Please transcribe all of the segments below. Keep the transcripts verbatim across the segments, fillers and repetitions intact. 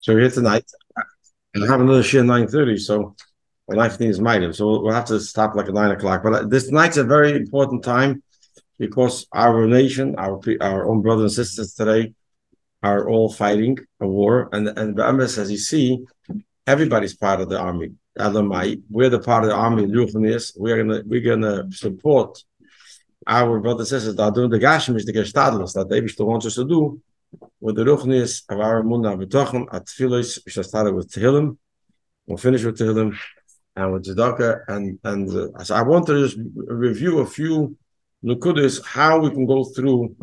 So we're here tonight and I have another share at nine thirty. So well, nine fifteen is my time. So we'll have to stop like at nine o'clock. But this night's a very important time because our nation, our our own brothers and sisters today are all fighting a war. And and Be'emes, as you see, everybody's part of the army. Elamai, we're the part of the army in Ruchnius. We're gonna we're gonna support our brothers and sisters that are doing the Gashmish, the Gestadlus, that they wants us to do with the Ruchnius of our Munna B'tochen at Tfilis, which I started with Tehillim. We'll finish with Tehillim and with Tzedakah. And, and uh, so I want to just review a few Nukudas, how we can go through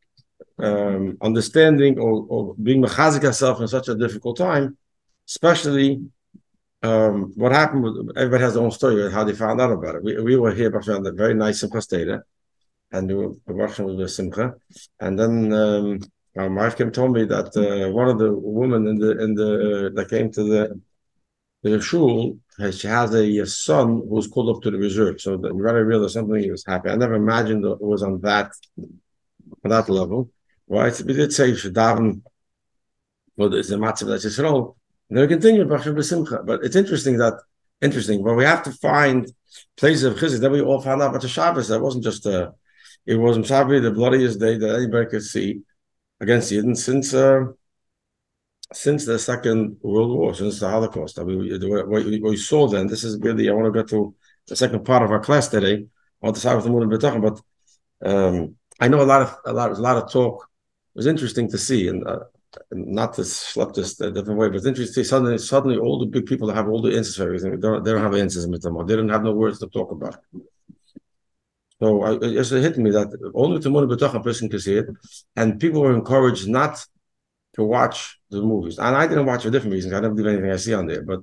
um, understanding or, or being mechazik ourselves in such a difficult time, especially um, what happened with, everybody has their own story, how they found out about it. We, we were here, a very nice Simcha Steda, and we were working with the Simcha. And then um, my wife came told me that uh, one of the women in the in the uh, that came to the the shul, she has a, a son who was called up to the reserve. So that you gotta realize something. He was happy. I never imagined it was on that on that level. Right? We did say should daven, but it's a matzav that's Yisrael. And then we continue but it's interesting that interesting. But we have to find places of chizuk. Then we all found out about the Shabbos. That wasn't just a. It was probably the bloodiest day that anybody could see against Yidden since uh, since the Second World War, since the Holocaust. I mean, what we, we saw then. This is really. I want to go to the second part of our class today. I want to start with the moon and talking, but um, I know a lot of a lot, a lot of talk. It was interesting to see, and, uh, and not to slap this a different way, but it's interesting. Suddenly, suddenly, all the big people that have all the answers for everything, they don't, they don't have answers with them. They don't have no words to talk about. So I, it just hit me that only the Munah B'tochen a person can see it, and people were encouraged not to watch the movies. And I didn't watch for different reasons. I don't believe anything I see on there. But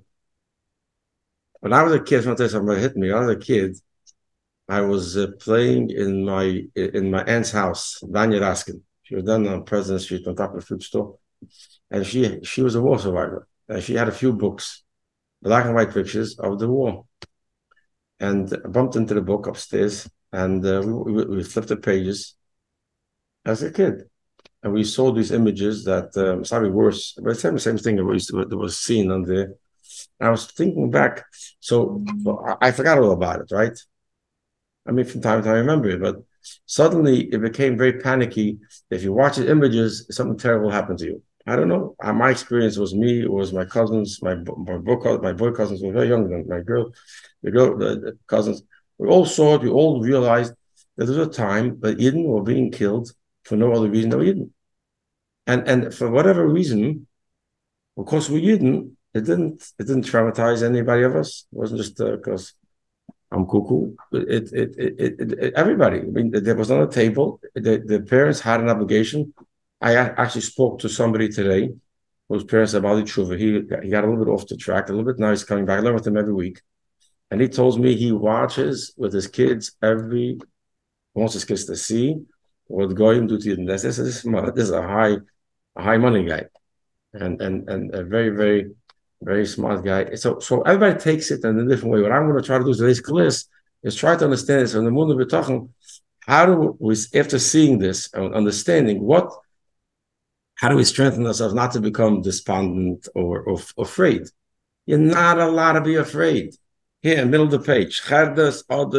when I was a kid, something that hit me. When I was a kid, I was uh, playing in my in my aunt's house, Vanya Raskin. She was then on President Street on top of the food store, and she she was a war survivor, and she had a few books, black and white pictures of the war. And I bumped into the book upstairs. And uh, we, we, we flipped the pages as a kid. And we saw these images that, um, sorry, worse, but it's the same thing that was, that was seen on there. And I was thinking back, so, so I, I forgot all about it, right? I mean, from time to time I remember it, but suddenly it became very panicky. If you watch the images, something terrible happened to you. I don't know. My experience was me, it was my cousins, my, my, boy, my boy cousins were very young than my girl, the girl, the, the cousins. We all saw it, we all realized that there was a time that Yidden were being killed for no other reason than Yidden. And and for whatever reason, of course we're Yidden, it didn't it didn't traumatize anybody of us. It wasn't just because uh, I'm cuckoo. It it, it it, it everybody. I mean, there was on a table. The, the parents had an obligation. I actually spoke to somebody today whose parents are Bali Tshuva. He, he got a little bit off the track, a little bit now he's coming back. I learn with him every week. And he tells me he watches with his kids every, wants his kids to see what Goyim do to them. This, this, this is a high, a high money guy, and and and a very very very smart guy. So so everybody takes it in a different way. What I'm going to try to do today's class is try to understand this. On the Munah B'tochen, how do we, after seeing this and understanding what, how do we strengthen ourselves not to become despondent or, or afraid? You're not allowed to be afraid. Here, middle of the page. That's what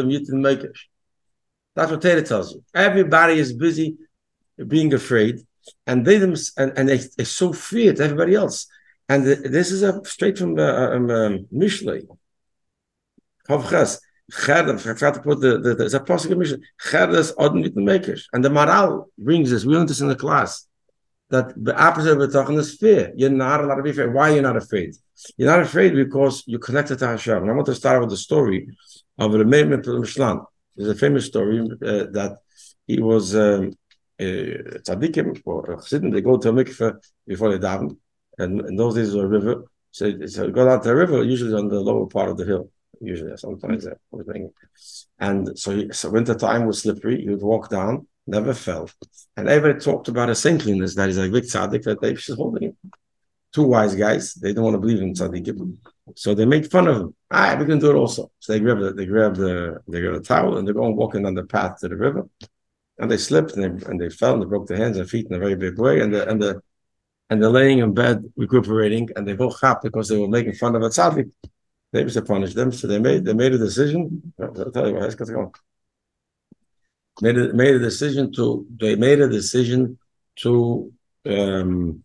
Torah tells you. Everybody is busy being afraid, and they them and, and they, they so fear to everybody else. And the, this is a straight from the uh, um, um, Mishlei. Chavches. I forgot to put the the the possible Mishlei. Cherdes Odin with the makers. And the Maral brings this. We learned this in the class. That the opposite of the talking is fear. You're not allowed to be afraid. Why are you not afraid? You're not afraid because you're connected to Hashem. And I want to start with the story of the Meir Mishlan. There's a famous story uh, that he was um, uh, tzaddikim or chassidim. They go to a mikveh before they daven, and in those days there was a river. So, so go down to the river, usually on the lower part of the hill. Usually, sometimes that and so, he, so winter time was slippery. He would walk down, never fell. And everybody talked about his saintliness, that he's a big tzaddik, that they should holding him. Two wise guys, they don't want to believe in tzaddikim. So they make fun of him. Ah, we can do it also. So they grab the they grab the they grab a towel and they're going walking on the path to the river. And they slipped and they and they fell and they broke their hands and feet in a very big way. And the and the and they're laying in bed recuperating, and they both chap because they were making fun of a tzaddik. They was to punish them, so they made they made a decision. I'll tell you what, let's go. Made a, made a decision to they made a decision to um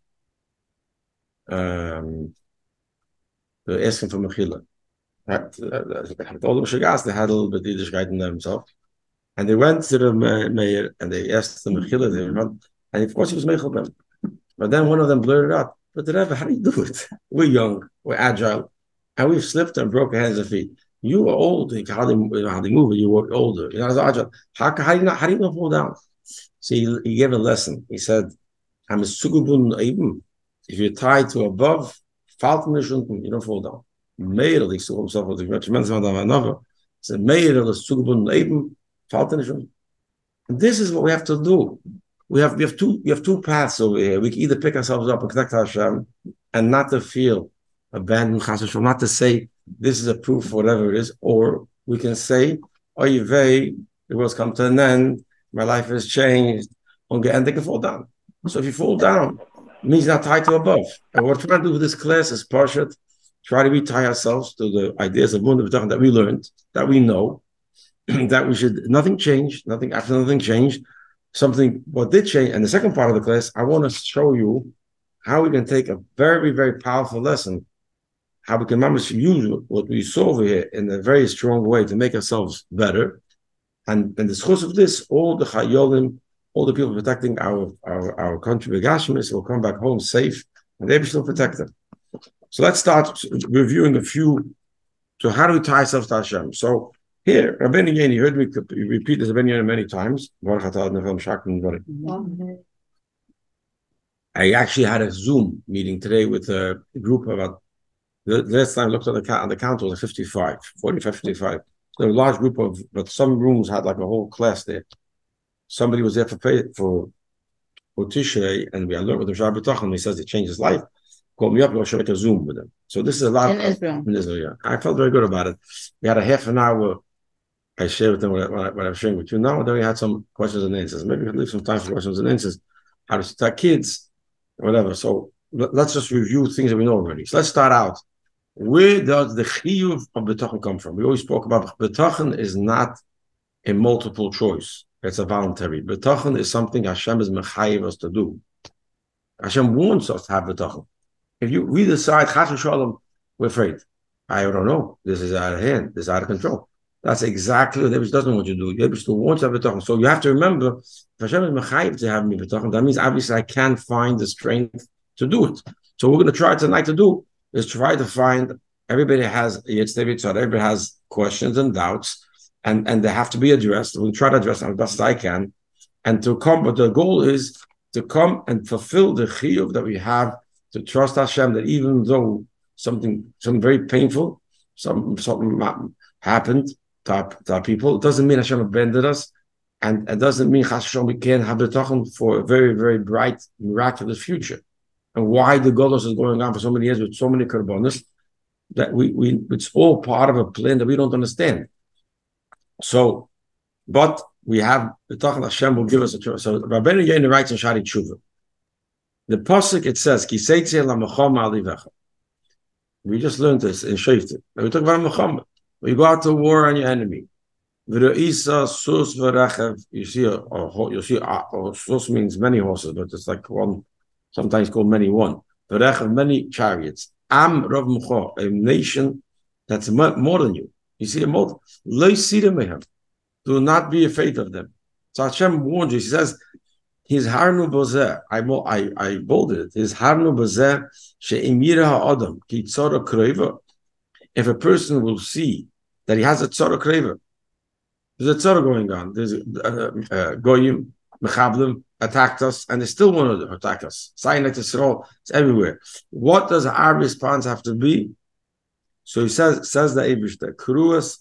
um to ask him for mechila. All the shagas they had a little bit of Yiddishkeit in themselves, and they went to the mayor and they asked the mechila, and of course he was mechil them. But then one of them blurted out, "But the Rebbe, how do you do it? We're young, we're agile, and we've slipped and broken hands and feet. You are old, you can hardly, hardly move, you were older. You're not as agile. How, how, do you not, how do you not fall down?" So he, he gave a lesson. He said, "I'm a sugubun eben. If you're tied to above, you don't fall down. Meir, he saw himself with a tremendous amount of another. He said, Meir, the sugubun eben, and this is what we have to do. We have we have two we have two paths over here. We can either pick ourselves up and connect to Hashem, and not to feel abandoned, not to say this is a proof for whatever it is, or we can say, "Oy vey, the world's come to an end. My life has changed," and they can fall down. So if you fall down, it means you're not tied to above. And what we're trying to do with this class is Parshat, try to retie ourselves to the ideas of Munda B'tachon that we learned, that we know, that we should nothing changed, nothing after nothing changed. Something what did change, and the second part of the class, I want to show you how we can take a very, very powerful lesson, how we can use what we saw over here in a very strong way to make ourselves better. And in the course of this, all the chayolim, all the people protecting our our, our country, Begashmis, will come back home safe, and they will still protect them. So let's start reviewing a few. So how do we tie ourselves to Hashem? So here, Rabbeinu Yain, you heard me repeat this Rabbeinu Yain many times. I actually had a Zoom meeting today with a group of about, the last time I looked at the count, on the count was fifty-five, forty-five, fifty-five. There was a large group of, but some rooms had like a whole class there. Somebody was there for for, for Tishrei, and we had learned with the Shabbat B'tachon. He says he changed his life. Called me up, and I should make a Zoom with him. So this is a lot in Israel. In Israel, yeah. I felt very good about it. We had a half an hour. I shared with them what, I, what I'm sharing with you now. Then we had some questions and answers. Maybe we could leave some time for questions and answers. How to start kids, whatever. So let's just review things that we know already. So let's start out. Where does the chiyuv of B'tachon come from? We always spoke about B'tachon is not a multiple choice. It's a voluntary. B'tachon is something Hashem is mechayiv us to do. Hashem wants us to have B'tachon. If you we decide, Chas v'shalom, we're afraid. I don't know. This is out of hand. This is out of control. That's exactly what Yebish doesn't want you to do. Yebish still wants to have B'tachon. So you have to remember, if Hashem is mechayiv to have me B'tachon, that means obviously I can't find the strength to do it. So we're going to try tonight to do is try to find, everybody has, everybody has questions and doubts, and, and they have to be addressed. We'll try to address them as best as I can. And to come, but the goal is to come and fulfill the chiyuv that we have, to trust Hashem that even though something something very painful, some something happened to our, to our people, it doesn't mean Hashem abandoned us, and it doesn't mean Hashem we can't have B'tachon for a very, very bright, miraculous future. And why the Golos is going on for so many years with so many karbonos, that we we it's all part of a plan that we don't understand. So, but we have B'tachon Hashem will give us a choice. So Rabbeinu Yain writes in Shari Tshuva. The pasuk it says, "Ki seitzei lamachama alivecha." We just learned this in Shoftim. We talk about Muhammad. We go out to war on your enemy. V'reisa sus v'rechev. You see, a, a, you see, a, a, sus means many horses, but it's like one. Sometimes called many one. V'rechev, many chariots. Am rav mucha, a nation that's more than you. You see a multi. Lo yisirem mehem. Do not be afraid of them. So Hashem warns you. He says, His harnu bozeh, I I I bolded it. His harnu bozeh she'imira ha'adam ki tzara kreva. If a person will see that he has a tzara kreva, there's a tzara going on. There's uh, uh, goyim mechablim attacked us, and they still want to attack us. Sinai Yisrael, it's everywhere. What does our response have to be? So he says says the Eibush that kruas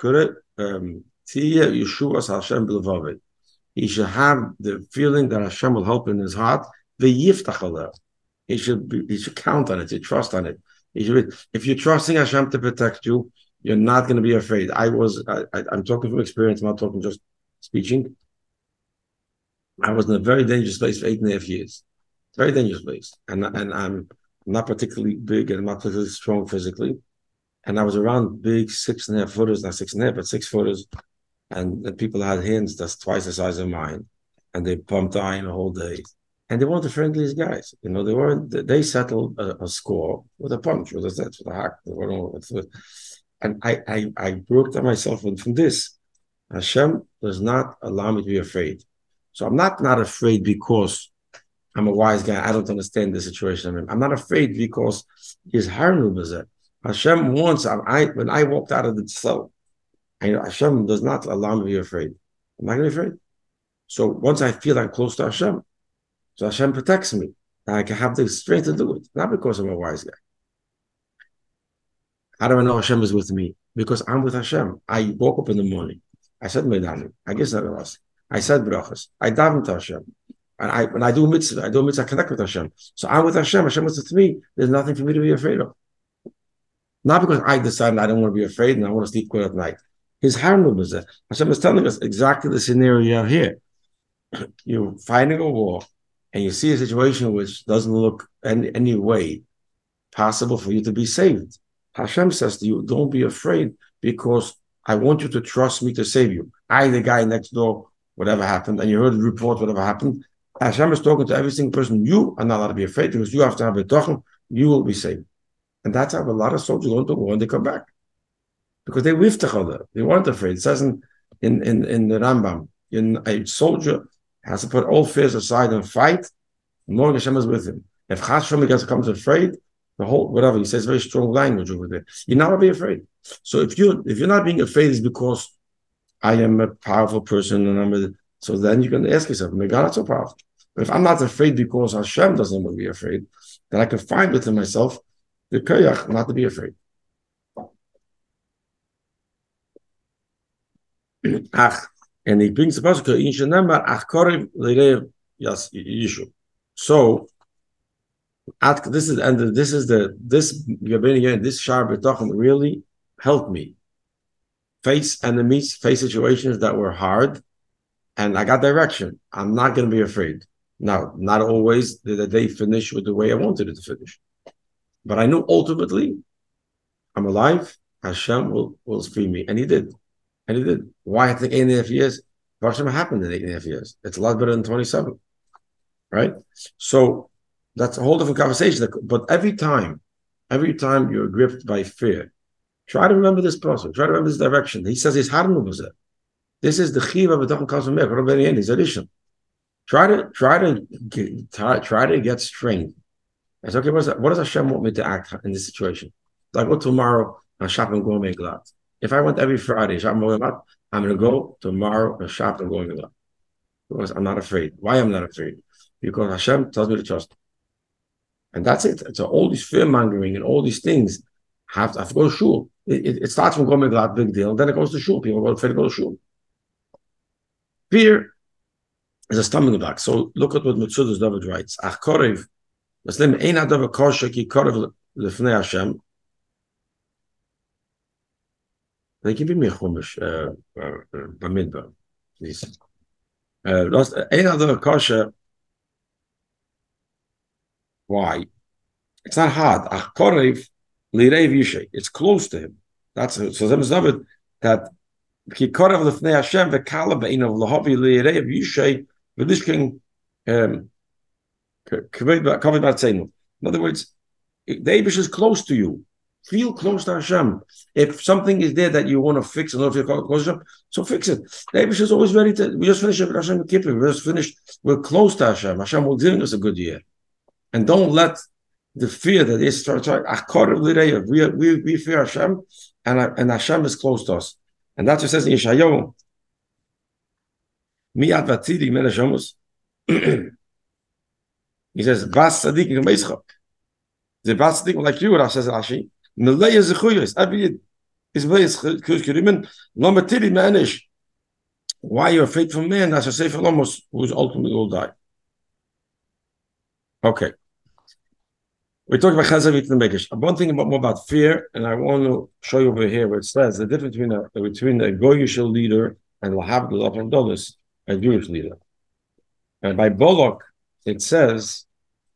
tiya yeshuas Hashem b'levavet. He should have the feeling that Hashem will help in his heart. He should be, he should count on it, he should trust on it. He should be, if you're trusting Hashem to protect you, you're not going to be afraid. I was, I, I, I'm talking from experience, I'm not talking just speaking. I was in a very dangerous place for eight and a half years. very dangerous place. And and I'm not particularly big and I'm not particularly strong physically. And I was around big six and a half footers, not six and a half, but six footers. And the people had hands that's twice the size of mine. And they pumped iron the whole day. And they weren't the friendliest guys. You know, they weren't, they settled a, a score with a punch, with a set, with a hack. With, and I, I, I broke down myself from this. Hashem does not allow me to be afraid. So I'm not not afraid because I'm a wise guy. I don't understand the situation I'm in. I'm not afraid because his harnum is it. Hashem wants, I, when I walked out of the cell, I know Hashem does not allow me to be afraid. I'm not going to be afraid. So once I feel I'm close to Hashem, so Hashem protects me. And I can have the strength to do it, not because I'm a wise guy. How do I know Hashem is with me? Because I'm with Hashem. I woke up in the morning. I said Meidanim. I guess that was. I said brachas. I daven to Hashem. And I, when I do mitzvah, I do mitzvah, I connect with Hashem. So I'm with Hashem. Hashem is with me. There's nothing for me to be afraid of. Not because I decided I don't want to be afraid and I want to sleep good at night. His harnum is there. Hashem is telling us exactly the scenario here. You're fighting a war and you see a situation which doesn't look any, any way possible for you to be saved. Hashem says to you, don't be afraid because I want you to trust me to save you. I, the guy next door, whatever happened, and you heard the report, whatever happened, Hashem is talking to every single person. You are not allowed to be afraid because you have to have a tochen, you will be saved. And that's how a lot of soldiers go into war and they come back. Because they wiftach, they weren't afraid. It says in, in, in, in the Rambam, in a soldier has to put all fears aside and fight, knowing Hashem is with him. If Chas Shem becomes afraid, the whole whatever he says, very strong language over there. You're not gonna be afraid. So if you if you're not being afraid, it's because I am a powerful person, and I'm a, so then you can ask yourself, maybe I'm not so powerful. But if I'm not afraid because Hashem doesn't want me to be afraid, then I can find within myself the koyach not to be afraid. Ach, and he brings the pasuk in Shenemar ach korev leirev yas yishu. So. At, this is and this is the this this Shar B'Tachon really helped me face enemies, face situations that were hard, and I got direction. I'm not going to be afraid. Now, not always did the day finish with the way I wanted it to finish, but I knew ultimately I'm alive. Hashem will will free me, and He did, and He did. Why it took eight and a half years? Hashem happened in eight and a half years. It's a lot better than twenty-seven, right? So. That's a whole different conversation. But every time, every time you're gripped by fear, try to remember this process. Try to remember this direction. He says his harnum was it. This is the chiva b'tachon comes from Mech. His addition. Try to try to get, try, try to get strength. I said, okay, what, is that? What does Hashem want me to act in this situation? So I go tomorrow and shop and go make glad. If I went every Friday, shop and go glad, I'm going to go tomorrow and shop and go make glad. Because I'm not afraid. Why am I not afraid? Because Hashem tells me to trust Him. And that's it. So all these fear mongering and all these things have to, have to go to shul. It, it, it starts from going to big deal, then it goes to shul. People go afraid to go to shul. Fear is a stumbling block. So look at what Metzudas David writes. Ach korev, Muslim ein adav kosher ki korev lefnei Hashem. They give me a chumash b'midbar, please. Ein adav kosher. Why? It's not hard. Ach korev lireiv yishay. It's close to him. That's it. So there's David that ki korev lefnei Hashem v'kala be'inav lahavi lireiv yishay v'lishkin um kavod b'atzeinu. In other words, the Eibush is close to you. Feel close to Hashem. If something is there that you want to fix and not feel close to Hashem, so fix it. The Eibush is always ready to. We just finished Hashem Kippur. We just finished. We're close to Hashem. Hashem will give us a good year. And don't let the fear that is trying to we, we, we fear Hashem, and, and Hashem is close to us. And that's what it says in Yeshayahu. Miyad vatidi men Hashemus. He says, Bas Sadiq in Meishach. The Bas Sadiq, like you, Rav says Rashi, Melei Zechuyos, Abiyid, is Melei Zechuyos, Lama Tili Manish. Why you're afraid from man? That's a Sefer Lomos, who's ultimately will die. Okay. We're talking about Chazavit and Mekish. One thing about, more about fear, and I want to show you over here where it says the difference between a, between a Goyish leader and Lahav Dolis, a Jewish leader. And by Bolok, it says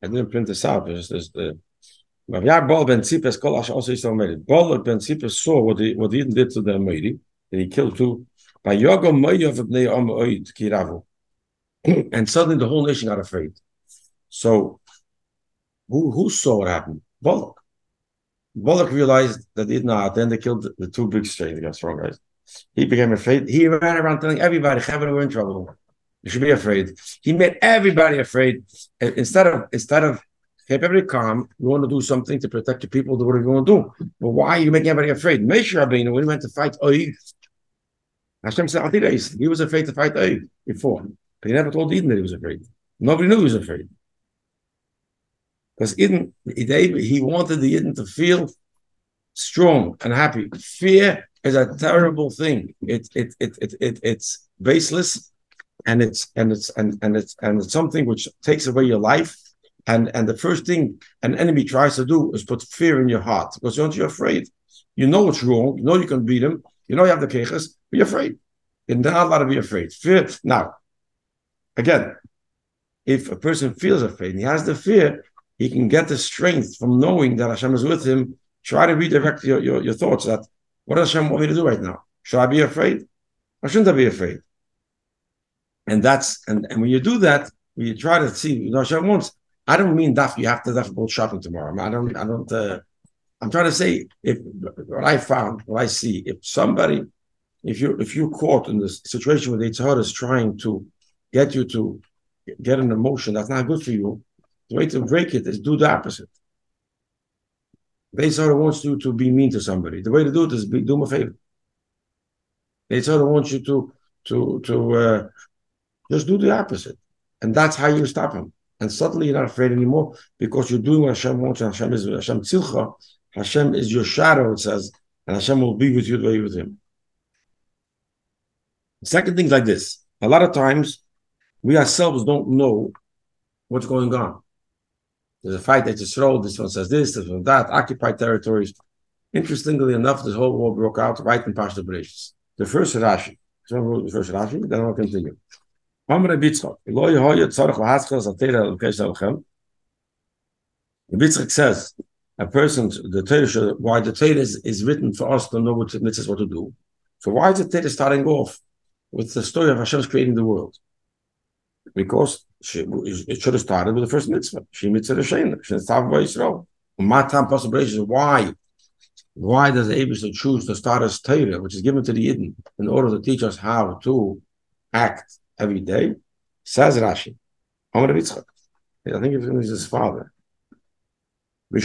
I didn't print this out. There's, there's the Rav Bol ben Tzipes Kol Asher also Yisrael Meiri. Bol ben Tzipes saw what he what he did to the Meiri, that he killed two. By Yogo Moyav Bnei Am Oid Kiravu, and suddenly the whole nation got afraid. So, who who saw what happened? Bolak. Bolak realized that he did not. Then they killed the, the two big strong guys, strong guys. He became afraid. He ran around telling everybody, "Chavre, we're in trouble. You should be afraid." He made everybody afraid. Instead of instead of keep everybody calm, you want to do something to protect the people, do whatever you want to do. But why are you making everybody afraid? Moshe Rabbeinu, when he went to fight Oig, Hashem said, he was afraid to fight Oig before. But he never told Eden that he was afraid. Nobody knew he was afraid. Because Eden, he wanted the Eden to feel strong and happy. Fear is a terrible thing. It, it, it, it, it, it's baseless, and it's and it's and, and it's and it's something which takes away your life. And and the first thing an enemy tries to do is put fear in your heart, because you're afraid. You know what's wrong. You know you can beat him. You know you have the kechas, but you're afraid. You're not allowed to be afraid. Fear. Now, again, if a person feels afraid and he has the fear, he can get the strength from knowing that Hashem is with him. Try to redirect your, your, your thoughts. That what does Hashem want me to do right now? Should I be afraid? Or shouldn't I be afraid? And that's and, and when you do that, when you try to see, you know, Hashem wants. I don't mean that you have to definitely go shopping tomorrow. I don't. I don't. Uh, I'm trying to say if what I found, what I see, if somebody, if you if you're caught in this situation where the Yetzer Hara is trying to get you to get an emotion that's not good for you, the way to break it is do the opposite. The Yetzer Hara wants you to be mean to somebody. The way to do it is be, do them a favor. The Yetzer Hara wants you to to to uh, just do the opposite, and that's how you stop him. And suddenly you're not afraid anymore because you're doing what Hashem wants, and Hashem is Hashem Tzilcha. Hashem is your shadow, it says, and Hashem will be with you the way you're with him. The second thing is like this. A lot of times, we ourselves don't know what's going on. There's a fight at Yisrael, this one says this, this one that, occupied territories. Interestingly enough, this whole war broke out right in Pashto Bereshis. The first Rashi. So the first Rashi, then I'll continue. Yitzchak says, a person, the Torah, why the Torah is, is written for us to know what it says what to do. So why is the Torah starting off with the story of Hashem's creating the world? Because she, it should have started with the first mitzvah. She mitzvah Hashem. She started by Yisrael. Why? Why does the Eibishter choose to start as Torah, which is given to the Yidden, in order to teach us how to act every day? Says Rashi, I think it was his father. The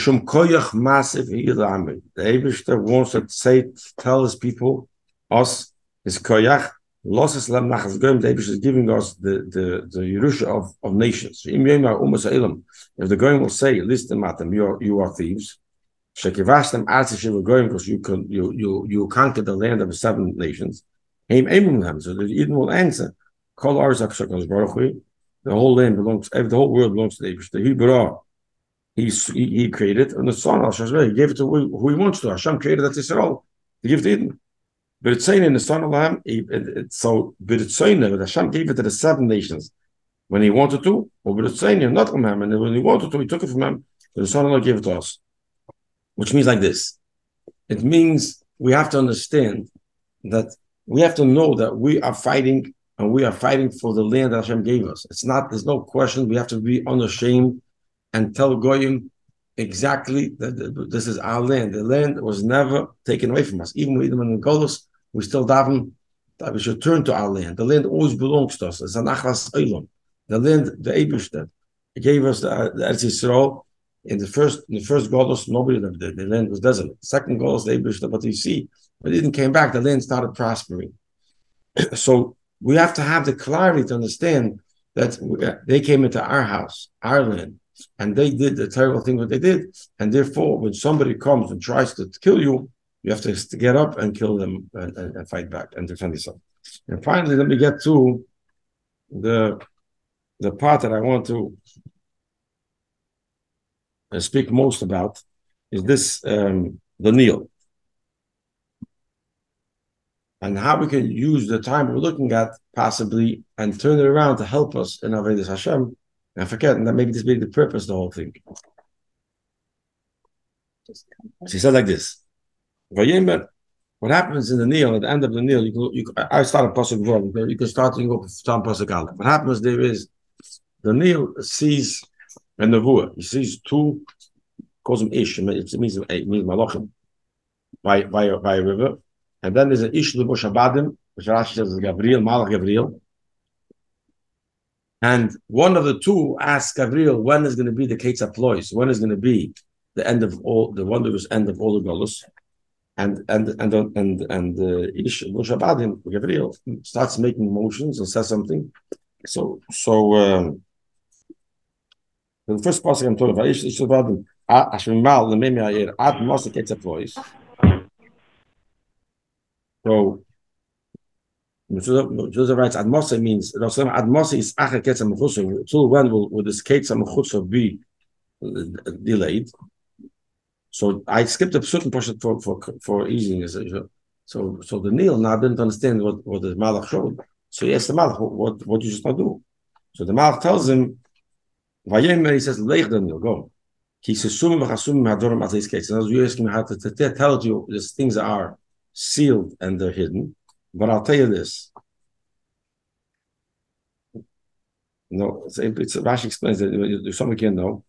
Eibishter wants to say, tell his people, us, his koyach, losses lam nachas goyim. The Eibishter is giving us the the the Yerusha of, of nations. If the goyim will say, listen, matam, you are you are thieves. Shekivashtem atzishiv goyim, because you can you you you conquer the land of the seven nations. Heim emim them, so the Eden will answer. Kol arzak shekos baruch hu. The whole land belongs, the whole world belongs to the Eibishter. He brought. He, he, he created, and the son, he gave it to who, who he wants to. Hashem created that Yisrael. He gave it to Eden. But it's saying in the son of Lamb, so, but it's saying that Hashem gave it to the seven nations when he wanted to, or but it's saying not from him, and when he wanted to, he took it from him, but the son of Allah gave it to us. Which means like this. It means we have to understand that we have to know that we are fighting, and we are fighting for the land that Hashem gave us. It's not, there's no question, we have to be unashamed and tell Goyim exactly that this is our land. The land was never taken away from us. Even with them in the Golos, we still daven that we should turn to our land. The land always belongs to us. It's an achlas olam. The land, the Eibishter, gave us the, the Eretz Yisrael. In the first, in the first Golos, nobody lived there. The land was desolate. Second Golos, the Eibishter, but you see, when it didn't came back, the land started prospering. So we have to have the clarity to understand that they came into our house, our land, and they did the terrible thing that they did. And therefore, when somebody comes and tries to kill you, you have to, to get up and kill them and, and, and fight back and defend yourself. And finally, let me get to the, the part that I want to speak most about, is this, um, the Nil. And how we can use the time we're looking at, possibly, and turn it around to help us in Avodas Hashem, And forget, and that maybe this be the purpose of the whole thing. She said like this. What happens in the Nil, at the end of the Nil, you can, you, I started Pasuk wrong, you can start to go from Pasuk Aleph. What happens there is, the Nil sees a Nevuah, he sees two, calls them Ish, it means, it means Malachim, by, by, by a river. And then there's an Ish Lebush Abadim, which Rashi says is Gabriel, Malach Gabriel. And one of the two asks Gabriel, when is going to be the Ketz Plois? When is going to be the end of all, the wondrous end of all the Golos? And and and and and uh, Ish Lebush Abadim, Gabriel, starts making motions and says something. So so um, the first passage I'm talking about, Ish Lebush Abadim, Ashmimal Lememi Ayer Ad Moshe Ketz Plois. So Joseph writes, Admose means, Admose is Acher Ketz HaMechutza. Until when will, will this Ketz HaMechutza be delayed? So I skipped a certain portion for for for easiness. So so the Nil now didn't understand what, what the Malach showed. So he asked the Malach, what what you just not do? So the Malach tells him, Vayemer, he says, Leich the Nil, go. He says, Sumim v'chasumim hadorim ateis Ketz. And as you ask him how to, to tell you these things are sealed and they're hidden. But I'll tell you this. No, it's, it's Rashi explains that some can know.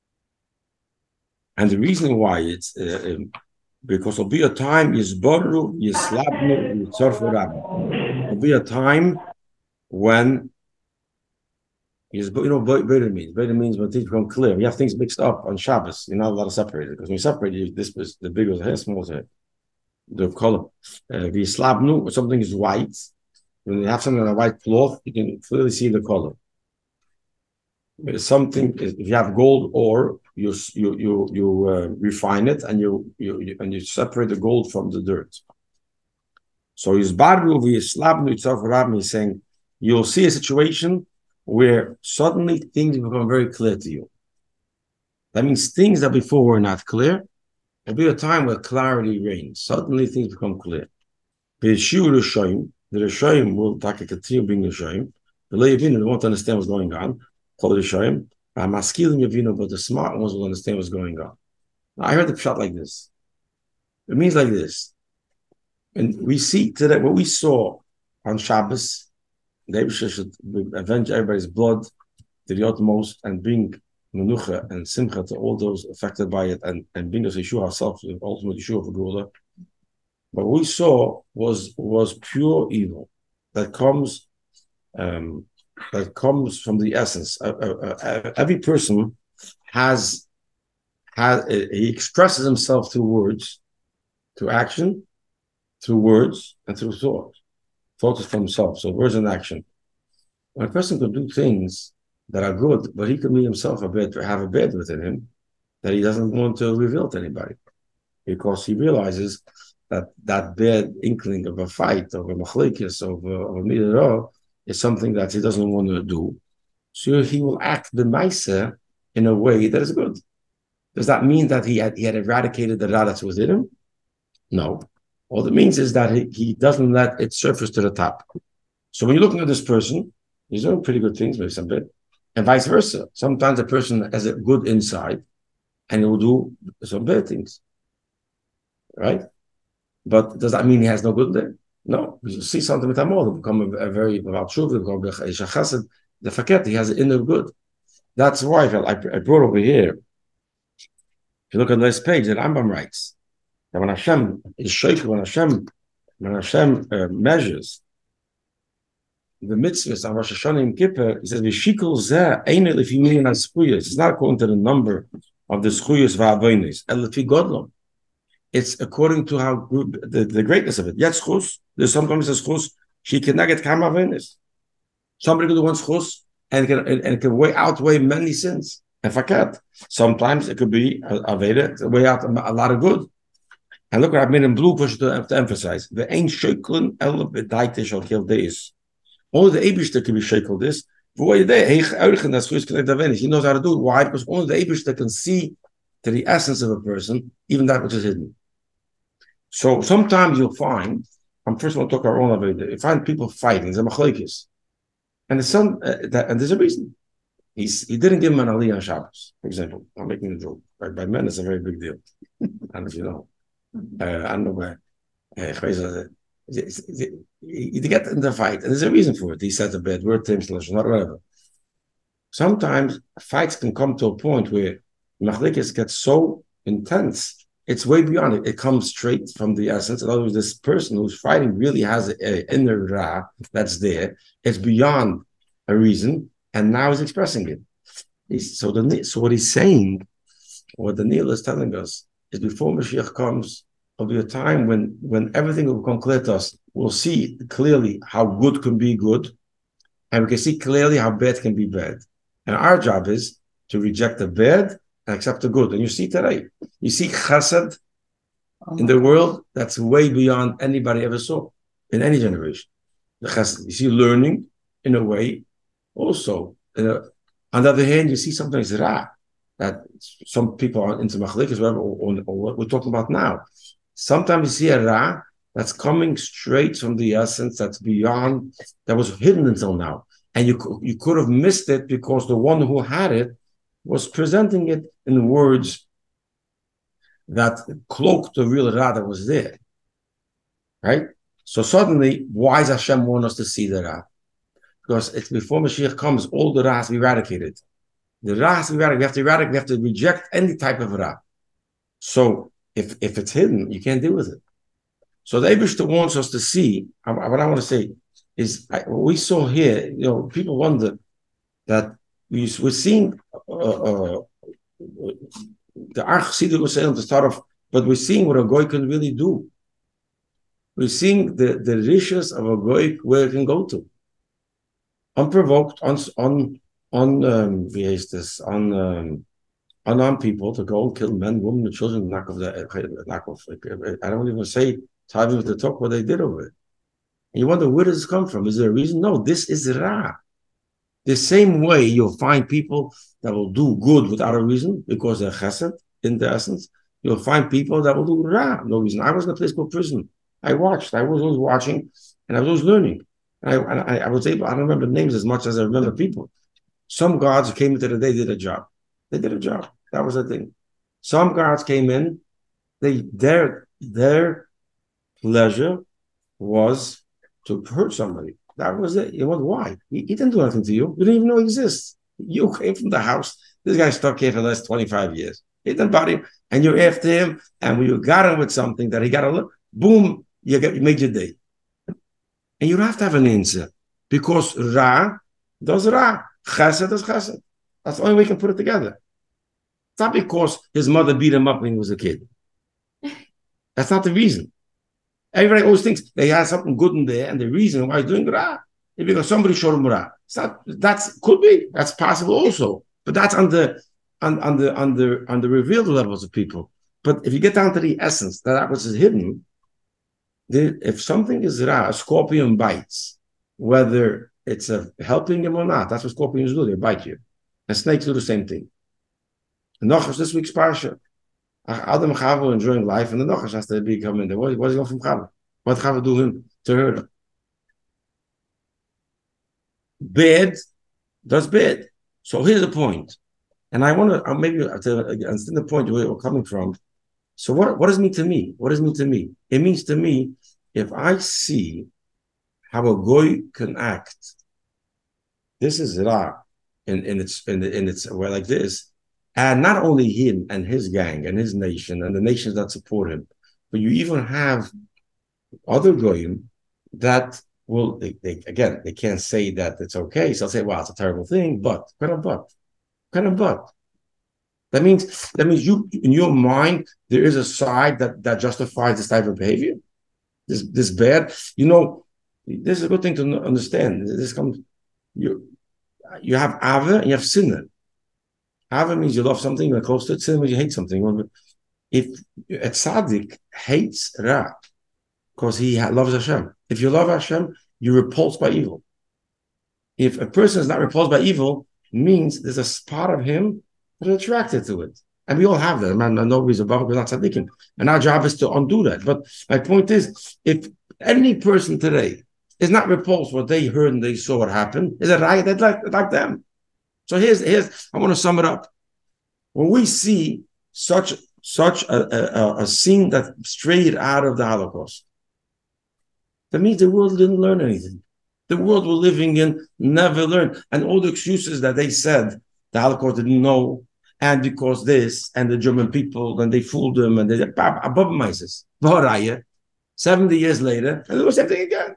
And the reason why it's uh, um, because there'll be a time Yisboru, Yislabnu, Yitzorfu Rabbi. There'll be a time when you know what Beda means. Beda means when things become clear. You have things mixed up on Shabbos. You're not allowed to separate it because when you separate it, this was the big was the hair, small was the hair. The color. Uh, the slabnu, when something is white, when you have something on a white cloth, you can clearly see the color. Something, if you have gold ore, you you you you uh, refine it and you, you you and you separate the gold from the dirt. So his barru v'yislabnu itself Rabbi is saying you'll see a situation where suddenly things become very clear to you. That means things that before were not clear. There'll be a time where clarity reigns. Suddenly things become clear. The Rishoyim will take a continue being Rishoyim. The Le'yavinu won't understand what's going on. Call the Rishoyim. But the smart ones will understand what's going on. Now, I heard the shot like this. It means like this. And we see today what we saw on Shabbos. The Eibusher should avenge everybody's blood to the utmost and bring menucha and simcha to all those affected by it, and, and bring us Yeshua ourselves, the ultimate Yeshua for Gula. But what we saw was was pure evil that comes um, that comes from the essence. Uh, uh, uh, every person has has uh, he expresses himself through words, through action, through words, and through thought. Thought is from himself, so words and action. When a person could do things that are good, but he could be himself a bad, have a bad within him that he doesn't want to reveal to anybody, because he realizes that that bad inkling of a fight, of a machlekes, of a, of a midah is something that he doesn't want to do. So he will act the ma'aseh in a way that is good. Does that mean that he had he had eradicated the ra that's within him? No. All it means is that he, he doesn't let it surface to the top. So when you're looking at this person, he's doing pretty good things, maybe some bit, and vice versa. Sometimes a person has a good inside, and he will do some bad things, right? But does that mean he has no good there? No. You see something with Amor, become a, a very about truth, become a chesed. The faket, he has an inner good. That's why I, felt, I, I brought over here. If you look at this page, that Rambam writes that when Hashem is shaken, when Hashem, when Hashem uh, measures the mitzvahs on Rosh Hashanah and Kippur, he says, "V'shikol zeh ain't if you mean as schuyas." It's not according to the number of the schuyas v'avonos, elefi godlom. It's according to how good the, the greatness of it. Yet schus, there's sometimes a schus she can not get kama avonos. Somebody could do one schus and it can and, and it can way outweigh many sins. And fakat, sometimes it could be a aveda to weigh out a, a lot of good. And look what I've made in blue push to, to emphasize: the ain't shekel elef b'daite shall kill days. Only the Eibishter can be shekel this. He knows how to do it. Why? Because only the Eibishter can see to the essence of a person, even that which is hidden. So sometimes you'll find, I'm first going to talk our own about it. You find people fighting, there's a machlekes, and there's some, uh, that, and there's a reason. He's, he didn't give him an aliyah on Shabbos, for example. I'm making a joke. By, by men, it's a very big deal. I don't know if you know. Uh, I don't know where. Uh, you get in the fight, and there's a reason for it. He said a bad word to him, whatever. Sometimes fights can come to a point where machlekes gets so intense, it's way beyond it. It comes straight from the essence. In other words, this person who's fighting really has an inner ra that's there. It's beyond a reason, and now he's expressing it. He's, so, the, so what he's saying, what the Neil is telling us, is before Mashiach comes, there'll be a time when, when everything will become clear to us. We'll see clearly how good can be good, and we can see clearly how bad can be bad. And our job is to reject the bad and accept the good. And you see today, you see chesed in the world that's way beyond anybody ever saw in any generation. The chesed, you see learning in a way also. Uh, on the other hand, you see sometimes ra, that some people are into machlekes, or, or, or what we're talking about now. Sometimes you see a ra that's coming straight from the essence that's beyond, that was hidden until now. And you, you could have missed it because the one who had it was presenting it in words that cloaked the real ra that was there. Right? So suddenly, why does Hashem want us to see the ra? Because it's before Mashiach comes, all the ra has to be eradicated. The ra has to be eradicated. We have to eradicate, we have to reject any type of ra. So if, if it's hidden, you can't deal with it. So the Eibishter wants us to see, what I want to say is, I, what we saw here, you know, people wonder that we, we're seeing uh, uh, the Arch Chassidut was saying to start off, but we're seeing what a goy can really do. We're seeing the, the riches of a goy where it can go to. Unprovoked, on, on, on um, wie heißt this, on, um, unarmed people to go and kill men, women, and children, knock off the, knock off, I don't even say, time with the talk what they did over it. And you wonder, where does this come from? Is there a reason? No, this is Ra. The same way you'll find people that will do good without a reason, because they're chesed in the essence. You'll find people that will do Ra, no reason. I was in a place called prison. I watched, I was always watching, and I was always learning. And I, and I, I was able, I don't remember names as much as I remember people. Some guards who came into the day did a job. They did a job. That was the thing. Some guards came in, they their their pleasure was to hurt somebody. That was it. It was why. He, he didn't do anything to you. You didn't even know he exists. You came from the house. This guy stuck here for the last twenty-five years. He didn't bother you. And you're after him, and when you got him with something that he got to look, boom, you, get, you made your day. And you don't have to have an answer, because Ra does Ra. Chesed does Chesed. That's the only way you can put it together. It's not because his mother beat him up when he was a kid. That's not the reason. Everybody always thinks they have something good in there, and the reason why he's doing Ra is because somebody showed him Ra. It's not, that's could be, that's possible also, but that's on the on, on the on the on the revealed levels of people. But if you get down to the essence, that that which is hidden, the, if something is Ra, a scorpion bites, whether it's a helping him or not, that's what scorpions do, they bite you. And snakes do the same thing. And Nochash, this week's parsha, Adam and Chava enjoying life, and the Nochash has to be coming there. What, what is going from Chava? What Chava do him to hurt him? Bad does bad. So here's the point. And I want to, maybe to understand the point where we're coming from. So what, what does it mean to me? What does it mean to me? It means to me, if I see how a goy can act, this is Ra in, in its in, in its way like this. And not only him and his gang and his nation and the nations that support him, but you even have other goyim that will, they, they, again, they can't say that it's okay. So they'll say, well, it's a terrible thing, but, kind of but, kind of but. That means, that means you, in your mind, there is a side that, that justifies this type of behavior, this, this bad. You know, this is a good thing to understand. This comes, you, you have Ava and you have Sinner. Ava means you love something, you're close to it. Sin means you hate something. If a tzaddik hates Ra because he loves Hashem, if you love Hashem, you're repulsed by evil. If a person is not repulsed by evil, it means there's a part of him that is attracted to it. And we all have that. Man, nobody's above, we're not tzaddikim. And our job is to undo that. But my point is, if any person today is not repulsed what they heard and they saw what happened, is a riot that like, like them. So here's, here's I want to sum it up. When we see such, such a, a, a scene that strayed out of the Holocaust, that means the world didn't learn anything. The world we're living in never learned. And all the excuses that they said, the Holocaust didn't know, and because this, and the German people, and they fooled them, and they did, above mises. seventy years later, and it was everything again.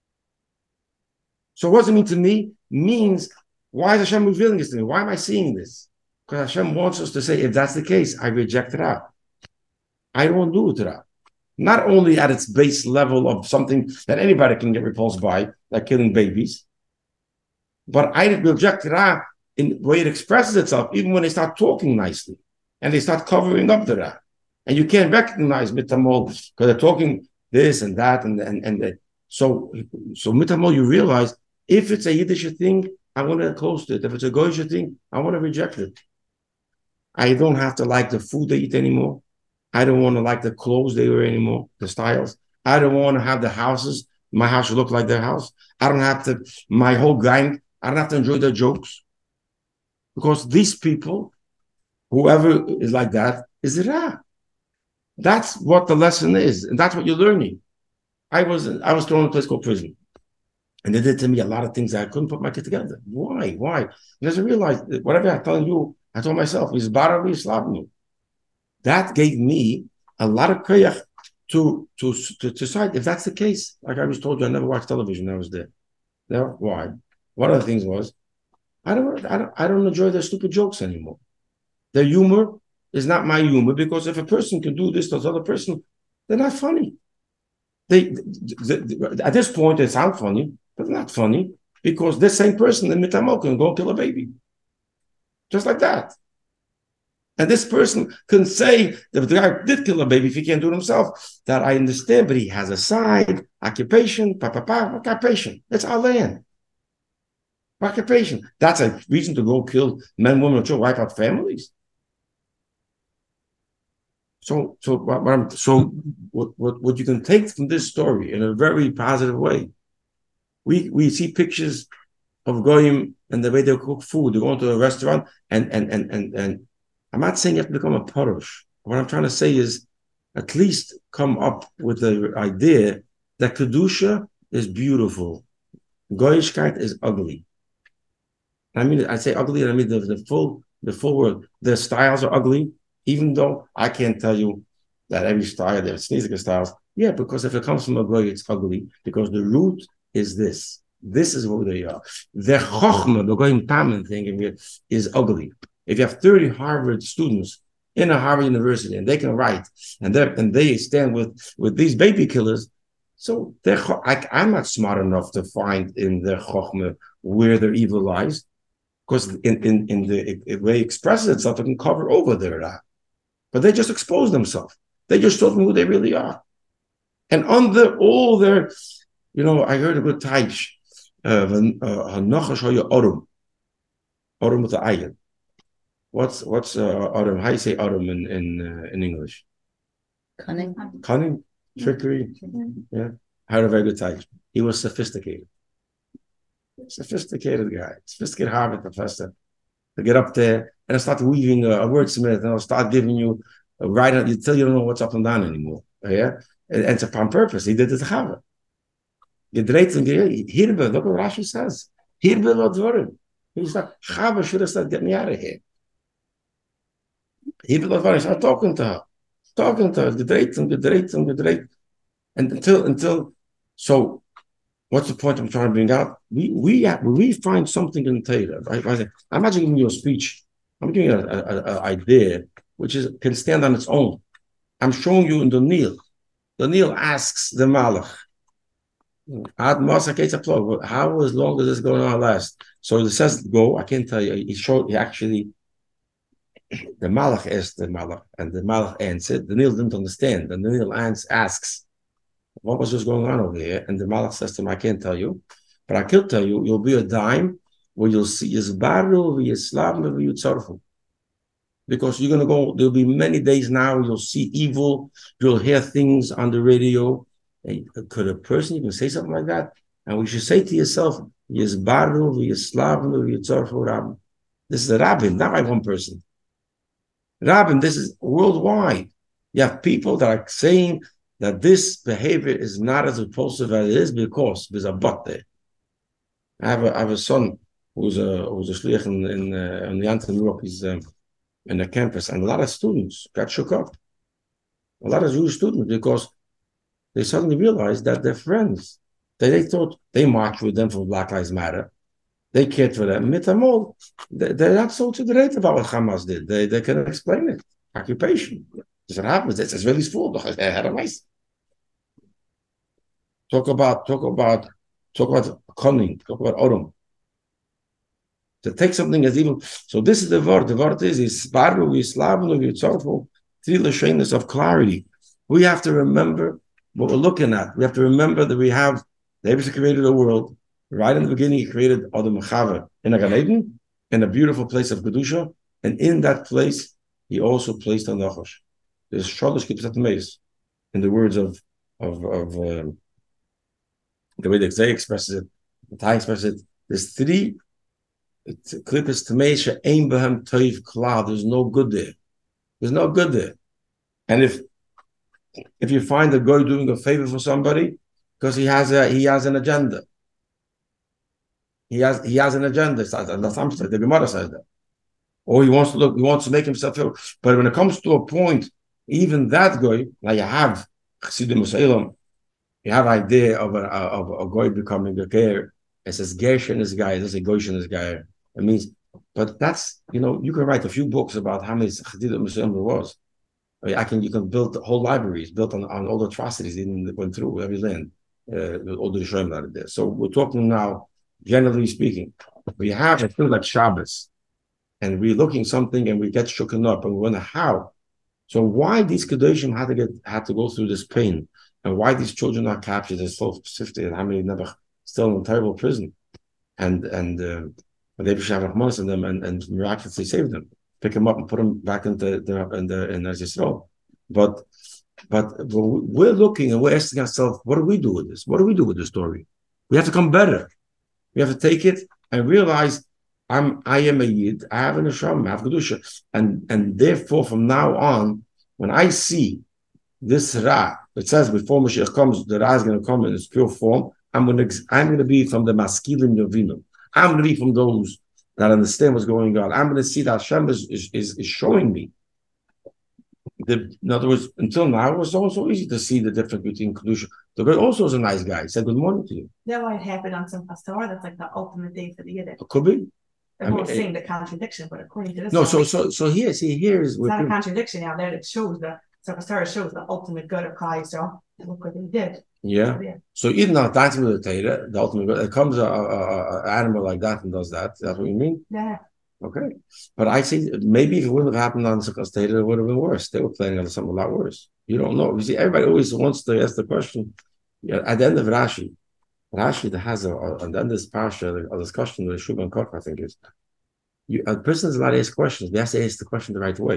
So what does it mean to me? Means, why is Hashem revealing this to me? Why am I seeing this? Because Hashem wants us to say, if that's the case, I reject it out. I don't do it out. Not only at its base level of something that anybody can get repulsed by, like killing babies, but I reject it out in the way it expresses itself, even when they start talking nicely and they start covering up the ra. And you can't recognize mitamol because they're talking this and that and and and the, so so mitamol. You realize if it's a Yiddish thing, I want to close to it. If it's a Goyish thing, I want to reject it. I don't have to like the food they eat anymore. I don't want to like the clothes they wear anymore, the styles. I don't want to have the houses. My house should look like their house. I don't have to, my whole gang, I don't have to enjoy their jokes. Because these people, whoever is like that, is Ra. That's what the lesson is. And that's what you're learning. I was I was thrown in a place called prison. And they did to me a lot of things that I couldn't put my kid together. Why? Why? Because I realized that whatever I'm telling you, I told myself, is Barari Islam. That gave me a lot of koyach to, to, to, to decide if that's the case. Like I was told you, I never watched television. I was there. There, why? One of the things was, I don't, I don't, I don't enjoy their stupid jokes anymore. Their humor is not my humor because if a person can do this to the other person, they're not funny. They, they, they at this point they sound funny, but they're not funny because this same person in Mitamol can go kill a baby, just like that. And this person can say that the guy did kill a baby if he can't do it himself. That I understand, but he has a side occupation, pa pa pa occupation. It's our land. Occupation. That's a reason to go kill men, women, and children, wipe out families. So, so, what, what so, what, what, what you can take from this story in a very positive way. We we see pictures of goyim and the way they cook food. They go into a restaurant, and and and and and I'm not saying you have to become a porush. What I'm trying to say is, at least come up with the idea that kedusha is beautiful, goyishkeit is ugly. I mean, I say ugly, and I mean the, the full the full word. Their styles are ugly, even though I can't tell you that every style, their sneezing styles. Yeah, because if it comes from a goy, it's ugly because the root is this. This is what they are. The chokhmah, the goyim tamen thing, is ugly. If you have thirty Harvard students in a Harvard University and they can write and they and they stand with, with these baby killers, so I, I'm not smart enough to find in their chokhmah where their evil lies, because in, in, in the it, way it expresses itself, it can cover over their. But they just expose themselves. They just told me who they really are. And under all their, you know, I heard a good taich, Hanochash Orum, Orum with the ayin. What's what's uh, Adam? How do you say Adam in in uh, in English? Cunning. Cunning, trickery. Yeah, I had a very good time. He was sophisticated, sophisticated guy, sophisticated Harvard professor. To get up there and start weaving a, a wordsmith, and I'll start giving you a right until you don't know what's up and down anymore. Yeah, and, and it's on purpose. He did it to Harvard. Gedreht and Hirbe. Look what Rashi says. Hirbe lo dvorim. He's like Chava should have said, "Get me out of here." He was not talking to her, talking to her, gedreht and gedreht and gedreht, and until until. So, what's the point I'm trying to bring out? We we we find something in Torah. Right? I'm not giving you a speech. I'm giving you an idea which is can stand on its own. I'm showing you in the Nil. The Nil asks the Malach, how as long as this going on last? So it says go. I can't tell you. He showed. He actually. The Malach asked the Malach, and the Malach answered. The Nil didn't understand. And the Nil asks, what was just going on over here? And the Malach says to him, I can't tell you, but I can tell you, you'll be a dime where you'll see Yisbaru, Yislam, Yitzarfu. Because you're going to go, there'll be many days now, you'll see evil, you'll hear things on the radio. And could a person even say something like that? And we should say to yourself, Yisbaru, Yislam, Yitzarfu, Ram. This is a rabbin, not by one person. Rabbin, this is worldwide. You have people that are saying that this behavior is not as repulsive as it is because there's a but there. I have a, I have a son who's a who's a shliach in in, uh, in the Anton New York. He's um, in the campus, and a lot of students got shook up. A lot of Jewish students because they suddenly realized that their friends, they, they thought they marched with them for Black Lives Matter. They cared for them. Mitamol, they, they're not so to the rate about what Hamas did. They they can explain it. Occupation. This what happens. It's Israeli's fault. Talk about talk about talk about cunning. Talk about Odom. To take something as even so. This is the word. The word is is baru islavnu yitzarfu three lashonos of clarity. We have to remember what we're looking at. We have to remember that we have the Eibusha created the world. Right in the beginning, he created Adam Chava in a Gan Eden, in a beautiful place of Kedusha, and in that place, he also placed a Nachash. There's Shalosh Kippus Meis, in the words of of, of um, the way the Zay expresses it, the Thai expresses it. There's three Kippus Meis Ein Behem Toiv Klal. There's no good there. There's no good there. And if if you find a guy doing a favor for somebody because he has a he has an agenda. He has he has an agenda. That's Amsterdam. The Gemara says that, or he wants to look. He wants to make himself feel. But when it comes to a point, even that guy, like you have Chassidim Musaylam, you have idea of a of a guy becoming a ger. It says Gersh in this guy. It says Gosh in this guy. It means, but that's you know you can write a few books about how many Chassidim Musaylam there was. I, mean, I can you can build whole libraries built on, on all the atrocities that went through every land, uh, all the Rishonim that are there. So we're talking now. Generally speaking, we have a thing like Shabbos, and we're looking something and we get shooken up and we wonder how. So why these Kedoshim had to get had to go through this pain, and why these children are captured as so fifty and how many never still in a terrible prison, and and uh, they have Rahmanas in them and, and miraculously save them, pick them up and put them back into the in the in Eretz Yisrael. But but we're looking and we're asking ourselves, what do we do with this? What do we do with this story? We have to come better. We have to take it and realize I'm I am a Yid, I have an Neshama, I have Kedusha. And and therefore from now on, when I see this Ra, it says before Mashiach comes, the Ra is going to come in its pure form, I'm going to I'm going to be from the Maskilim Yovinum. I'm going to be from those that understand what's going on. I'm going to see that Hashem is, is, is showing me. The, in other words, until now, it was also easy to see the difference between Kedusha. The guy also is a nice guy. He said good morning to you. That might happen on some pastor. That's like the ultimate day for the Yiddish. It could be. I'm not saying the contradiction, but according to this, no. So, so, so here, see, here is it's not a contradiction now. There, it shows the so pastor shows the ultimate good of Christ. So look what they did. Yeah. So, yeah. So even now, that's with the Torah, the ultimate good. It comes a, a, a, a animal like that and does that. That's what you mean? Yeah. Okay, but I see maybe if it wouldn't have happened on Sukkot State, it would have been worse. They were planning on something a lot worse. You don't know. You see, everybody always wants to ask the question. Yeah, at the end of Rashi, Rashi that has a, a, at the end of this parsha, a discussion with Shub and Koch, I think is, you, a person is allowed to ask questions. They have to ask the question the right way.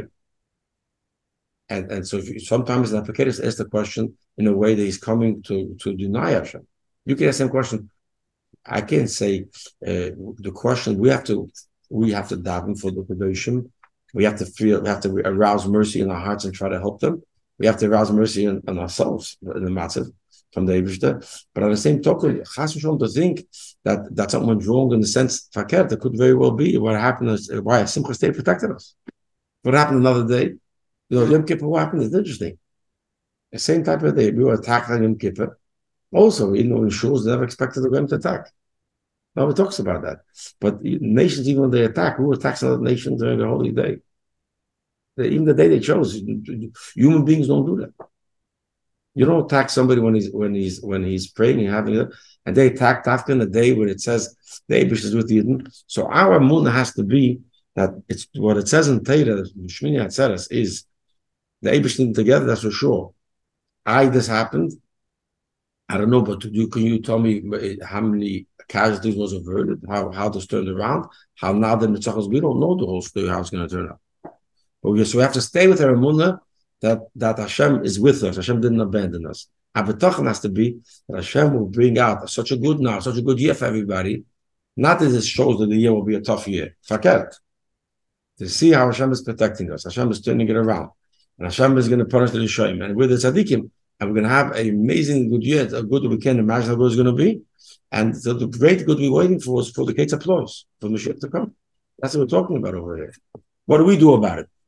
And and so if you, sometimes an applicator asks the question in a way that he's coming to to deny Hashem. You can ask him a question. I can't say uh, the question. We have to. We have to daven for the Kedoshim. We have to feel, we have to arouse mercy in our hearts and try to help them. We have to arouse mercy in, in ourselves, in the Matzav, from the Eibishter. But on the same token, Chas v'shalom to think that, that something went wrong in the sense, fakir, that could very well be what happened, is, why Simcha State protected us. What happened another day? You know, Yom Kippur, what happened is interesting. The same type of day, we were attacked on Yom Kippur. Also, you know, in shul, they never expected the Goyim to attack. Nobody talks about that. But nations, even when they attack, who attacks another nation during the holy day? They, even the day they chose, human beings don't do that. You don't attack somebody when he's when he's when he's praying and having it, and they attack Tafka in the day where it says the Eibush is with Yidden. So our Munah has to be that it's what it says in Torah, Shmini Atzeres, is the Eibush team together. That's for sure. I this happened. I don't know, but you, can you tell me how many casualties was averted? How how this turned around? How now the Mitzvahs, we don't know the whole story, how it's going to turn out. But we, so we have to stay with our emunah that, that Hashem is with us. Hashem didn't abandon us. Our betachon has to be that Hashem will bring out such a good now, such a good year for everybody. Not that it shows that the year will be a tough year. Forget. to see how Hashem is protecting us. Hashem is turning it around. And Hashem is going to punish the Rishoyim. And we're the tzaddikim. And we're going to have an amazing good year, a good we can imagine how good it's going to be. And so the great good we're waiting for is for the Gates applause, for Mashiach to come. That's what we're talking about over here. What do we do about it?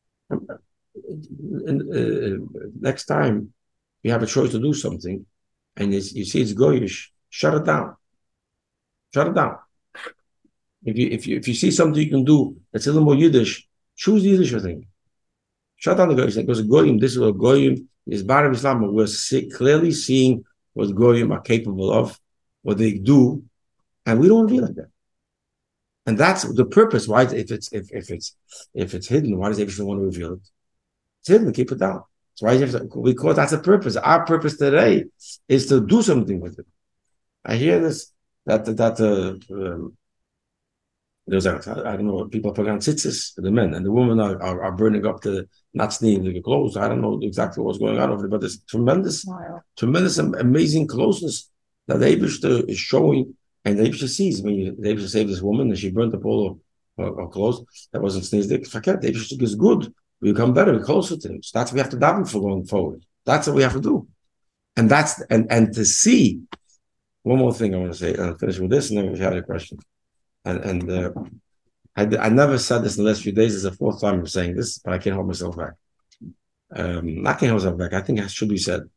And, uh, next time you have a choice to do something and you, you see it's goyish, shut it down. Shut it down. If you if you if you see something you can do that's a little more Yiddish, choose the Yiddish thing. Shut down the goyish. Because goyim, this is what goyim is part of Islam. But we're see, clearly seeing what goyim are capable of, what they do, and we don't want to be like that. And that's the purpose. Why, if it's if, if it's if it's hidden, why does everyone want to reveal it? It's hidden. Keep it down. So why? Because that's the purpose. Our purpose today is to do something with it. I hear this that that uh, um, there's a, I don't know, people are putting on tzitzis, the men, and the women are, are, are burning up the natsni, the clothes. I don't know exactly what's going on over there, but there's tremendous, wow. tremendous, amazing closeness that the Eibishter is showing, and the Eibishter sees. I mean, the Eibishter saved this woman, and she burnt up all of her clothes. That wasn't sneezed. Forget, the Eibishter is good. We become better, we're closer to him. So that's what we have to daven for going forward. That's what we have to do. And that's, and, and to see, one more thing I want to say, and I'll finish with this, and then we have a question. And, and uh, I, I never said this in the last few days. It's the fourth time I'm saying this, but I can't hold myself back. Um, I can't hold myself back. I think it should be said.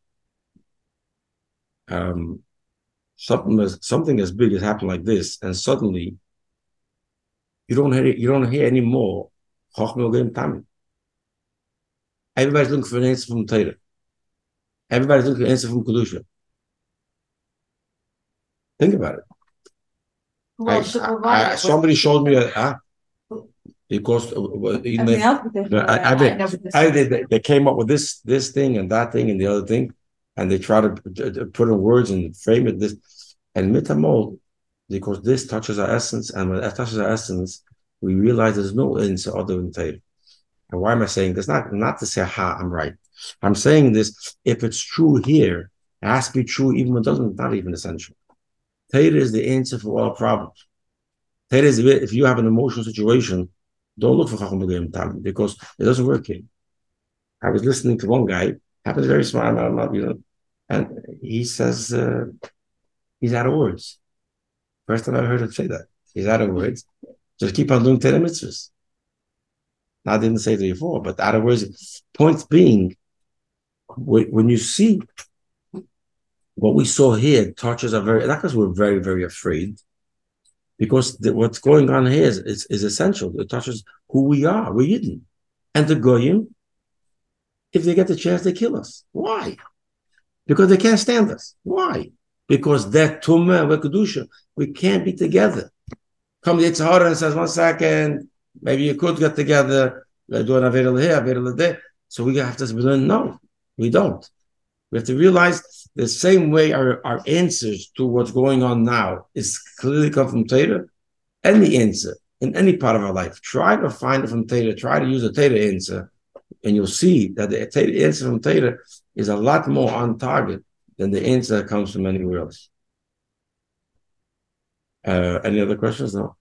Um, something as something as big has happened like this, and suddenly you don't hear you don't hear any more Chochmah Geim Tamim. Everybody's looking for an answer from Torah. Everybody's looking for an answer from Kedusha. Think about it. Well, I, I, somebody showed me a uh, because uh, you know, I, I, I, I, they, they came up with this this thing and that thing and the other thing, and they try to put in words and frame it this and mitamol, because this touches our essence, and when it touches our essence, we realize there's no answer other than Torah. And why am I saying this? Not not to say ha, I'm right. I'm saying this if it's true here, it has to be true even when it doesn't. Not even essential. Torah is the answer for all problems. Torah is, if you have an emotional situation, don't look for Chochmah Geim Tamim, because it doesn't work here. I was listening to one guy, happens very smart, I'm not, you know, and he says uh, he's out of words. First time I heard him say that. He's out of words. Just keep on doing Torah mitzvahs. I didn't say it before, but out of words. Point being, when you see what we saw here, touches are very, not because we're very, very afraid, because the, what's going on here is, is, is essential. It touches who we are. We're hidden. And the Goyim, if they get the chance, they kill us. Why? Because they can't stand us. Why? Because they're Tumah and we're Kedusha. We can't be together. Come the Yetzer Hara and says, one second, maybe you could get together, do an Avera here, Avera there. So we have to learn, no, we don't. We have to realize the same way our, our answers to what's going on now is clearly come from Torah. Any answer in any part of our life, try to find it from Torah, try to use a Torah answer, and you'll see that the Torah answer from Torah is a lot more on target than the answer that comes from anywhere else. Uh, any other questions? No?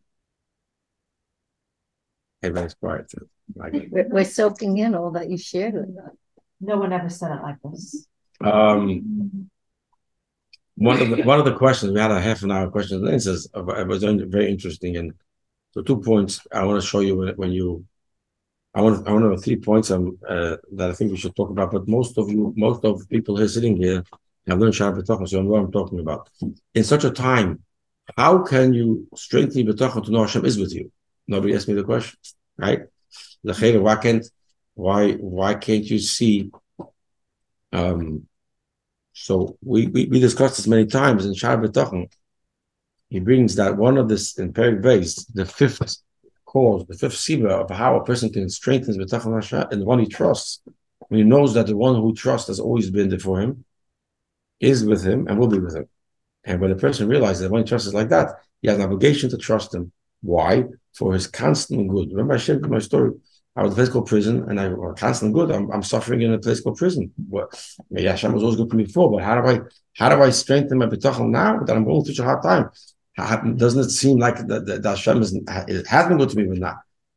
Everybody's quiet. We're soaking in all that you shared with us. No one ever said it like this. Um, one of the one of the questions, we had a half an hour questions and answers. It was very interesting, and so two points I want to show you when, when you. I want I want to have three points um, uh, that I think we should talk about. But most of you, most of the people here sitting here, have learned Sha'ar B'tochen, so I know what I'm talking about. In such a time, how can you strengthen B'tochen to know Hashem is with you? Nobody asked me the question, right? Why can't why why can't you see? Um, so we, we we discussed this many times in Sha'ar B'tochen. He brings that one of this in Perek Beis, the fifth cause, the fifth siba of how a person can strengthen his B'tochen Hashem, and the one he trusts, when he knows that the one who trusts has always been there for him, is with him and will be with him. And when a person realizes that when he trusts is like that, he has an obligation to trust him. Why? For his constant good. Remember I shared my story. I was in a place called prison, and I was constant good. I'm, I'm suffering in a place called prison. Well, maybe Hashem was always good to me before, but how do I how do I strengthen my B'tochen now that I'm going through such a hard time? How, doesn't it seem like that, that, that Hashem is, it has been good to me, but not?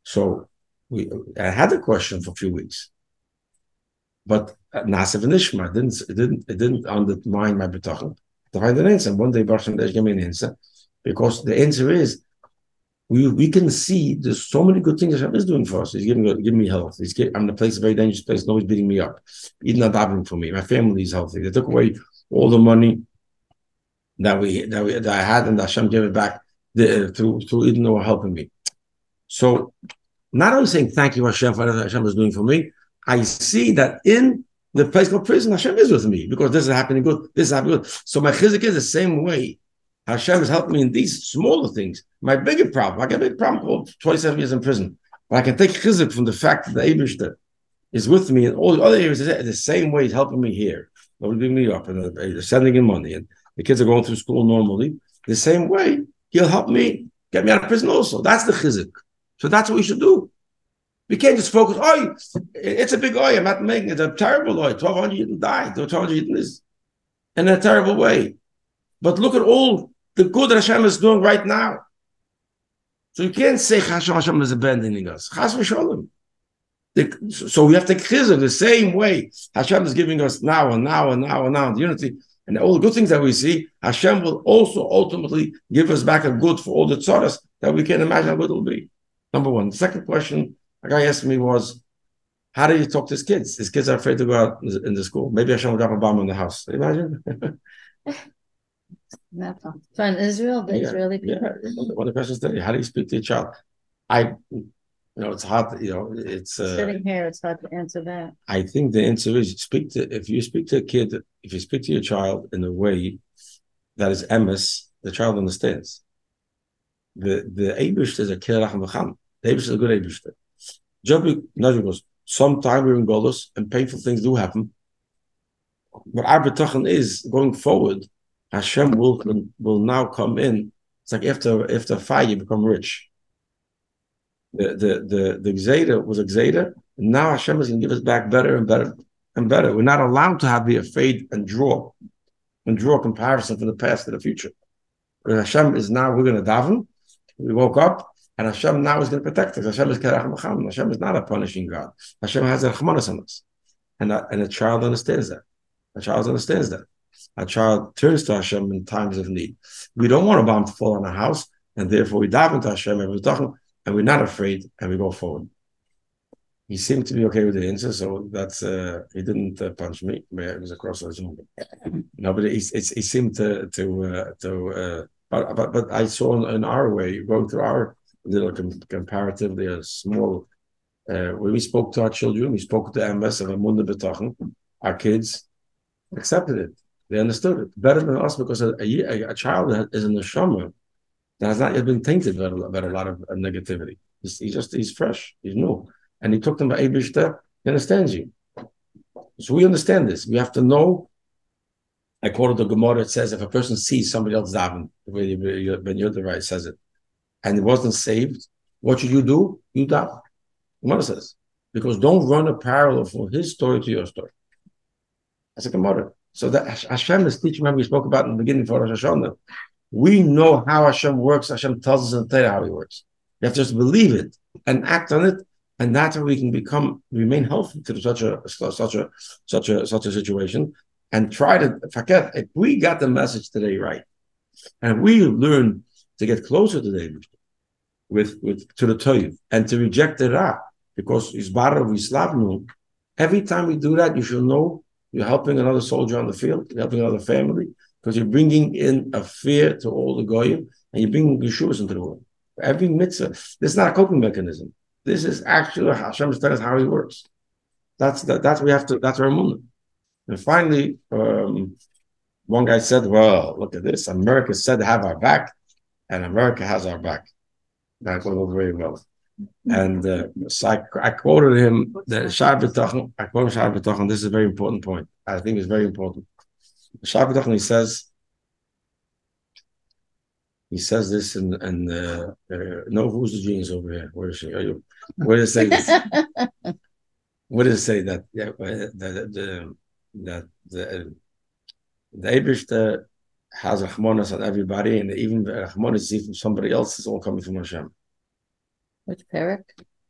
So we, I had a question for a few weeks, but Nasa V'Nishma didn't, it didn't, it didn't undermine my bitachon to find an answer. One day, Baruch Hashem gave me an answer, because the answer is, we we can see there's so many good things Hashem is doing for us. He's giving, giving me health. He's giving, I'm in a place, a very dangerous place. Nobody's beating me up. He's not davening for me. My family is healthy. They took away all the money that we that we that I had, and Hashem gave it back the, uh, through through Eden, who are helping me. So, not only saying thank you Hashem for what Hashem is doing for me, I see that in the place called prison, Hashem is with me, because this is happening good. This is happening good. So my chizuk is the same way. Hashem is helping me in these smaller things. My bigger problem, I got a big problem called twenty-seven years in prison. But I can take chizuk from the fact that the Eibishter is with me in all the other areas. The same way he's helping me here. Nobody's beating me up, and they're sending in money, and the kids are going through school normally. The same way he'll help me get me out of prison also. That's the chizuk. So that's what we should do. We can't just focus, oh, it's a big oil, I'm not making it, it's a terrible oil. twelve hundred Yidden died, twelve hundred Yidden is in a terrible way. But look at all the good that Hashem is doing right now. So you can't say Hashem, Hashem is abandoning us. Chas v'sholem. So we have to chizuk the same way Hashem is giving us now and now and now and now the unity and all the good things that we see. Hashem will also ultimately give us back a good for all the tzaras that we can imagine how good it will be. Number one. The second question a guy asked me was, how do you talk to his kids? His kids are afraid to go out in the school. Maybe Hashem will drop a bomb in the house. Imagine. So in Israel, the yeah, Israeli people. Yeah. One of the questions today, how do you speak to your child? I, you know, it's hard. To, you know, it's uh, sitting here. It's hard to answer that. I think the answer is speak to. If you speak to a kid, if you speak to your child in a way that is emes, the child understands. The the Eibush is a kirach v'cham. The Eibush is a good Eibush. Job goes. Sometimes we're in Golus and painful things do happen. But our bitachon is going forward. Hashem will will now come in. It's like after after a fire, you become rich. The the the the Gzeda was a Gzeda, and now Hashem is going to give us back better and better and better. We're not allowed to have be afraid and draw and draw a comparison from the past to the future. But Hashem is now, we're going to daven. We woke up, and Hashem now is going to protect us. Hashem is Kerach Macham. Hashem is not a punishing God. Hashem has a Chamanas on us, and a, and a child understands that. A child understands that. A child turns to Hashem in times of need. We don't want a bomb to fall on our house, and therefore we dive into Hashem and we're talking, and we're not afraid, and we go forward. He seemed to be okay with the answer, so that's uh, he didn't uh, punch me. It was across the Zoom. No, but he, he, he seemed to to uh, to. Uh, but, but but I saw in, in our way going through our little com- comparatively a small. Uh, when we spoke to our children, we spoke to the M S of Amunda B'Tachon. Our kids accepted it. They understood it better than us, because a, a, a child that is in the neshama that has not yet been tainted by, by a lot of uh, negativity. He's, he's just he's fresh, he's new, and he took them by Eibishter. He understands you. So we understand this. We have to know. I quoted the Gemara. It says if a person sees somebody else daven, the way Ben Yoderai says it, and he wasn't saved, what should you do? You daven. Gemara says, because don't run a parallel from his story to your story. That's a Gemara. So that Hashem is teaching. Remember, we spoke about in the beginning for Rosh Hashanah. We know how Hashem works. Hashem tells us in Torah how He works. You have to just believe it and act on it, and that's how we can become remain healthy to such a such a such a such a situation. And try to forget if we got the message today right, and we learn to get closer to the with with to the Torah and to reject the Ra, because Isbarav Islavnu. Every time we do that, you should know. You're helping another soldier on the field, you're helping another family, because you're bringing in a fear to all the goyim, and you're bringing Yeshuas into the world. Every mitzvah, this is not a coping mechanism. This is actually Hashem is telling us how He works. That's that. That's we have to. That's our emunah. And finally, um, one guy said, "Well, look at this. America said to have our back, and America has our back." That went over very well. And uh, so I, I quoted him the Sha'ar B'Tachon. I quoted Sha'ar B'Tachon. This is a very important point. I think it's very important. Sha'ar B'Tachon, he says, he says this, and and uh, uh, no, who's the genius over here? Where is she? Are you? Where does it say this? Where does it say that? Yeah, that the that the the Eibishter has a chmonas on everybody, and even a chmonas from somebody else is all coming from Hashem. Which parak?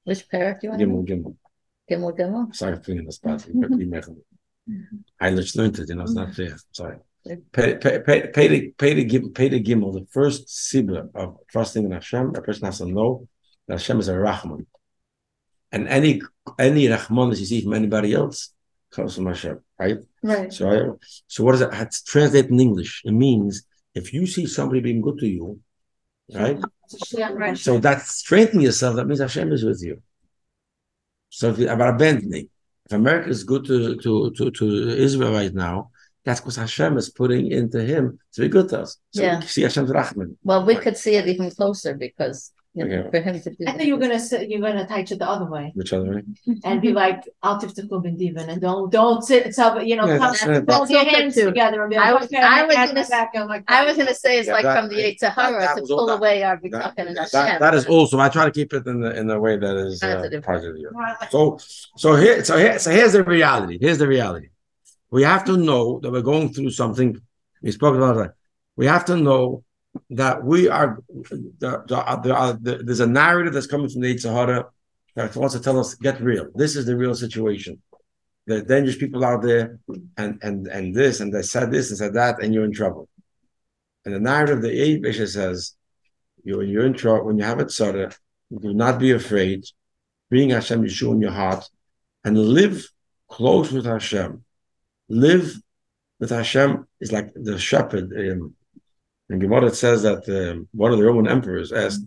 Which parak you want? Gimel, Gimel. Gimel, Gimel? Sorry for this part. I just learned it, you know, it's not fair. Sorry. Pay, pay, pay, pay, the, pay, the, gim- pay the Gimel, the first sibla of trusting in Hashem. A person has to know that Hashem is a Rahman. And any any Rahman that you see from anybody else comes from Hashem, right? Right. So, I, so what does it it's translated in English? It means if you see somebody being good to you, right? Yeah, right. So that's strengthening yourself. That means Hashem is with you. So if you, about abandoning, if America is good to, to, to, to Israel right now, that's because Hashem is putting into him to be good to us. So Yeah. we see Hashem's Rahman. Well, we could see it even closer because, you know, Okay. for him to do. I think you're gonna say, you're gonna touch it the other way Which other way? and be like, I'll tip the club and divan and don't, don't sit, so, you know, Yeah, come, that's it. don't your That's hands too. together and be I like, was- okay, I I'm was gonna gonna go back and like. I was gonna say it's Yeah, like that- from the eight that- Sahara that to was all pull that- away our That, B'tachon and that, Hashem. that is also, I try to keep it in the in the way that is uh, Positive. positive. So so here so here so here's the reality. Here's the reality. We have to know that we're going through something. We spoke about that. We have to know that we are the, the, the, the, there's a narrative that's coming from the Yetzer Hara that wants to tell us get real. This is the real situation. There are dangerous people out there, and and and this and they said this and said that, and you're in trouble. And the narrative, the Eibush says, you when you're in trouble, when you have a tzara, do not be afraid. Bring Hashem Yeshua in your heart, and live close with Hashem. Live with Hashem is like the shepherd. Um, in Gemara it says that um, one of the Roman emperors asked,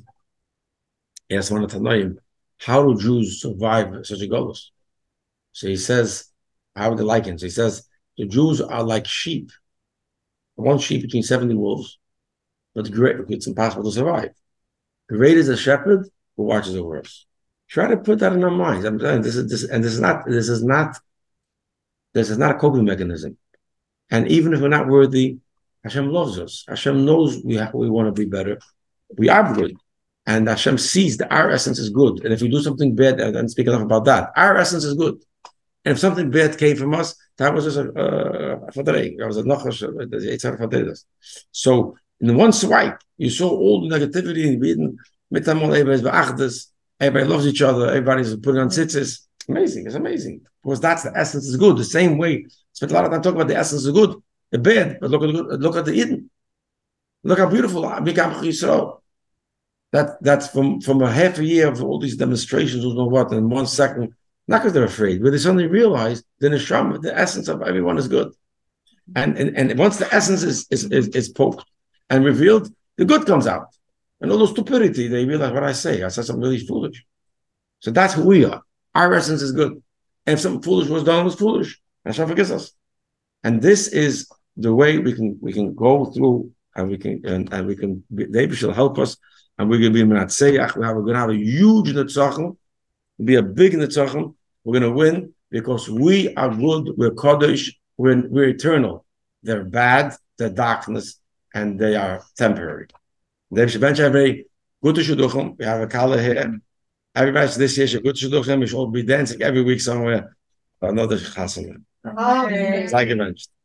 asked one of Tanoim, how do Jews survive such a golus? So he says, how would they like him? So he says, the Jews are like sheep. One sheep between seventy wolves, but great, it's impossible to survive. Great is a shepherd who watches over us. Try to put that in our minds. I'm saying this is this, and this is not this is not this is not a coping mechanism. And even if we're not worthy, Hashem loves us. Hashem knows we have, we want to be better. We are good, and Hashem sees that our essence is good. And if we do something bad, and I speak enough about that, our essence is good. And if something bad came from us, that was just a fadrei. That was a nochash. So in one swipe, you saw all the negativity in Eden. Everybody's be'achdas. Everybody loves each other. Everybody's putting on tzitzis. Amazing. It's amazing. Because that's the essence is good. The same way. Spent a lot of time talking about the essence is good, the bad, but look at the good, look at the Eden. Look how beautiful Yisrael. That that's from, from a half a year of all these demonstrations, who know what, in one second, not because they're afraid, but they suddenly realize the neshama, the essence of everyone is good. And and, and once the essence is, is, is, is poked and revealed, the good comes out. And all those stupidity, they realize what I say. I said something really foolish. So that's who we are. Our essence is good. And if something foolish was done, it was foolish. Hashem forgives us. And this is the way we can we can go through, and we can and, and we can David shall help us, and we're going to be Menatzeach. We have we're going to have a huge Netzachim, be a big Netzachim. We're going to win because we are good. We're Kodesh. We're we're eternal. They're bad. They're darkness, and they are temporary. David Shabench, every good to Shidduchim. We have a kala here. Everybody's this year should good to Shidduchim. We should all be dancing every week somewhere. Another chasana. Okay. Like you mentioned.